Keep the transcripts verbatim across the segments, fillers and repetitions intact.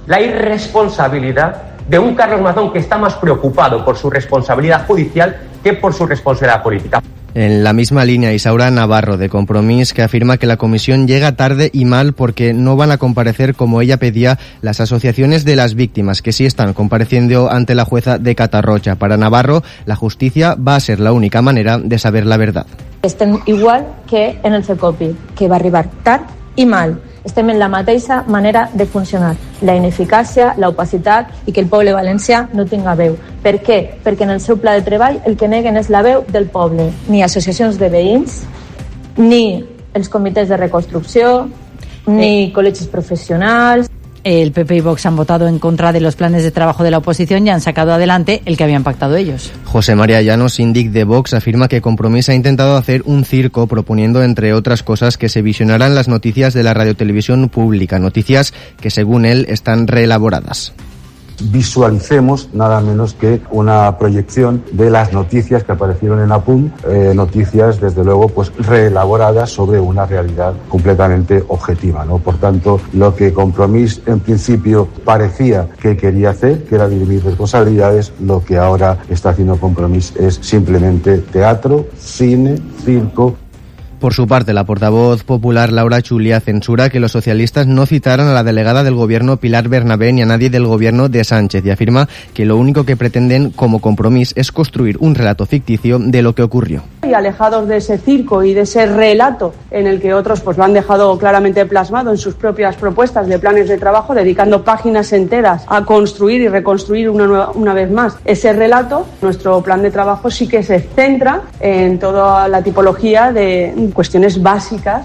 La irresponsabilidad de un Carlos Mazón que está más preocupado por su responsabilidad judicial que por su responsabilidad política. En la misma línea, Isaura Navarro, de Compromís, que afirma que la comisión llega tarde y mal porque no van a comparecer como ella pedía las asociaciones de las víctimas, que sí están compareciendo ante la jueza de Catarroja. Para Navarro, la justicia va a ser la única manera de saber la verdad. Estem igual que en el CECOPI, que va arribar tard i mal. Estem en la mateixa manera de funcionar. La ineficàcia, l'opacitat i que el poble valencià no tinga veu. Per què? Perquè en el seu pla de treball el que neguen és la veu del poble. Ni associacions de veïns, ni els comitès de reconstrucció, ni col·legis professionals. El P P y Vox han votado en contra de los planes de trabajo de la oposición y han sacado adelante el que habían pactado ellos. José María Llanos, síndic de Vox, afirma que Compromís ha intentado hacer un circo proponiendo, entre otras cosas, que se visionaran las noticias de la radiotelevisión pública, noticias que, según él, están reelaboradas. Visualicemos nada menos que una proyección de las noticias que aparecieron en Apunt, eh, noticias desde luego pues reelaboradas sobre una realidad completamente objetiva, ¿no? Por tanto, lo que Compromís en principio parecía que quería hacer, que era dirimir responsabilidades, lo que ahora está haciendo Compromís es simplemente teatro, cine, circo. Por su parte, la portavoz popular Laura Chulia censura que los socialistas no citaran a la delegada del gobierno Pilar Bernabé ni a nadie del gobierno de Sánchez y afirma que lo único que pretenden como Compromís es construir un relato ficticio de lo que ocurrió. Y alejados de ese circo y de ese relato en el que otros pues lo han dejado claramente plasmado en sus propias propuestas de planes de trabajo, dedicando páginas enteras a construir y reconstruir una, nueva, una vez más ese relato, nuestro plan de trabajo sí que se centra en toda la tipología de cuestiones básicas.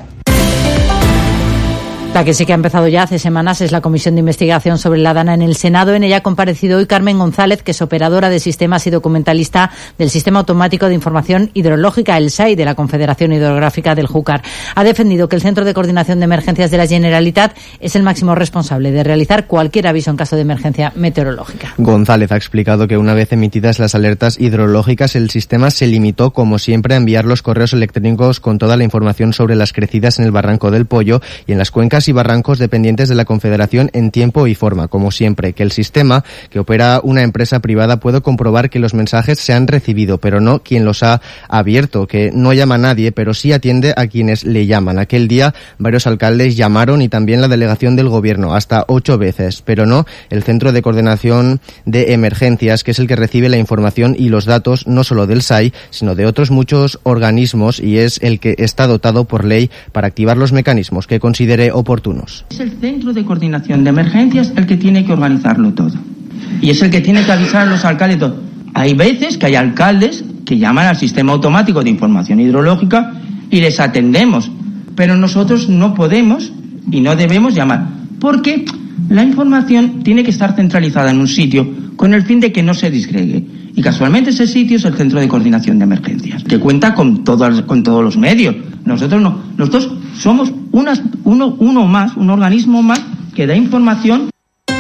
La que sí que ha empezado ya hace semanas es la Comisión de Investigación sobre la Dana en el Senado. En ella ha comparecido hoy Carmen González, que es operadora de sistemas y documentalista del Sistema Automático de Información Hidrológica, el S A I, de la Confederación Hidrográfica del Júcar. Ha defendido que el Centro de Coordinación de Emergencias de la Generalitat es el máximo responsable de realizar cualquier aviso en caso de emergencia meteorológica. González ha explicado que una vez emitidas las alertas hidrológicas, el sistema se limitó, como siempre, a enviar los correos electrónicos con toda la información sobre las crecidas en el Barranco del Pollo y en las cuencas y barrancos dependientes de la Confederación en tiempo y forma, como siempre, que el sistema que opera una empresa privada puede comprobar que los mensajes se han recibido, pero no quien los ha abierto, que no llama a nadie, pero sí atiende a quienes le llaman. Aquel día varios alcaldes llamaron y también la delegación del gobierno, hasta ocho veces, pero no el Centro de Coordinación de Emergencias, que es el que recibe la información y los datos no solo del S A I, sino de otros muchos organismos y es el que está dotado por ley para activar los mecanismos que considere oportunos. Es el Centro de Coordinación de Emergencias el que tiene que organizarlo todo. Y es el que tiene que avisar a los alcaldes todo. Hay veces que hay alcaldes que llaman al Sistema Automático de Información Hidrológica y les atendemos. Pero nosotros no podemos y no debemos llamar. Porque la información tiene que estar centralizada en un sitio con el fin de que no se disgregue. Y casualmente ese sitio es el Centro de Coordinación de Emergencias, que cuenta con, todo, con todos los medios. Nosotros no. Nosotros somos unas, uno, uno más, un organismo más que da información.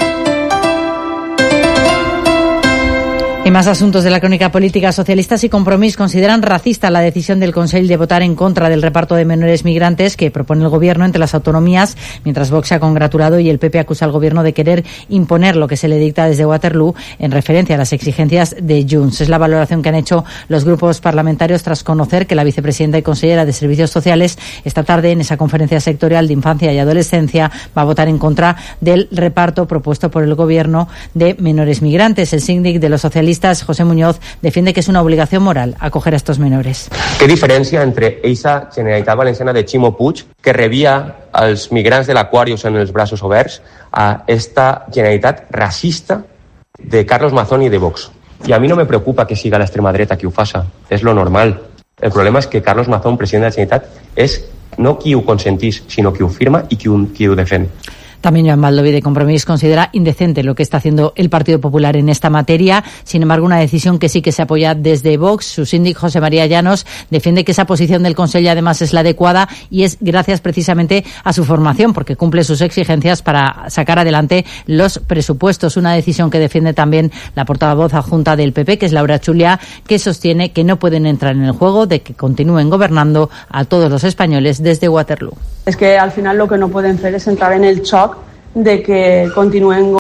Y más asuntos de la crónica política. Socialistas y Compromís consideran racista la decisión del Consell de votar en contra del reparto de menores migrantes que propone el Gobierno entre las autonomías, mientras Vox se ha congratulado y el P P acusa al Gobierno de querer imponer lo que se le dicta desde Waterloo en referencia a las exigencias de Junts. Es la valoración que han hecho los grupos parlamentarios tras conocer que la vicepresidenta y consellera de Servicios Sociales esta tarde en esa conferencia sectorial de infancia y adolescencia va a votar en contra del reparto propuesto por el Gobierno de menores migrantes. El síndic de los socialistas, José Muñoz, defiende que es una obligación moral acoger a estos menores. Què diferència entre eixa Generalitat Valenciana de Ximo Puig, que rebia als migrants de l'Aquarius en els braços oberts, a esta Generalitat racista de Carlos Mazón i de Vox? I a mi no me preocupa que siga l'extrema dreta qui ho faça, és lo normal. El problema és que Carlos Mazón, president de la Generalitat, és no qui ho consentís, sinó qui ho firma i qui ho, qui ho defèn. También Joan Baldoví de Compromís considera indecente lo que está haciendo el Partido Popular en esta materia. Sin embargo, una decisión que sí que se apoya desde Vox. Su síndic José María Llanos defiende que esa posición del Consell además es la adecuada y es gracias precisamente a su formación, porque cumple sus exigencias para sacar adelante los presupuestos. Una decisión que defiende también la portavoz adjunta del P P, que es Laura Chulia, que sostiene que no pueden entrar en el juego de que continúen gobernando a todos los españoles desde Waterloo. Es que al final lo que no pueden hacer es entrar en el shock de que continúen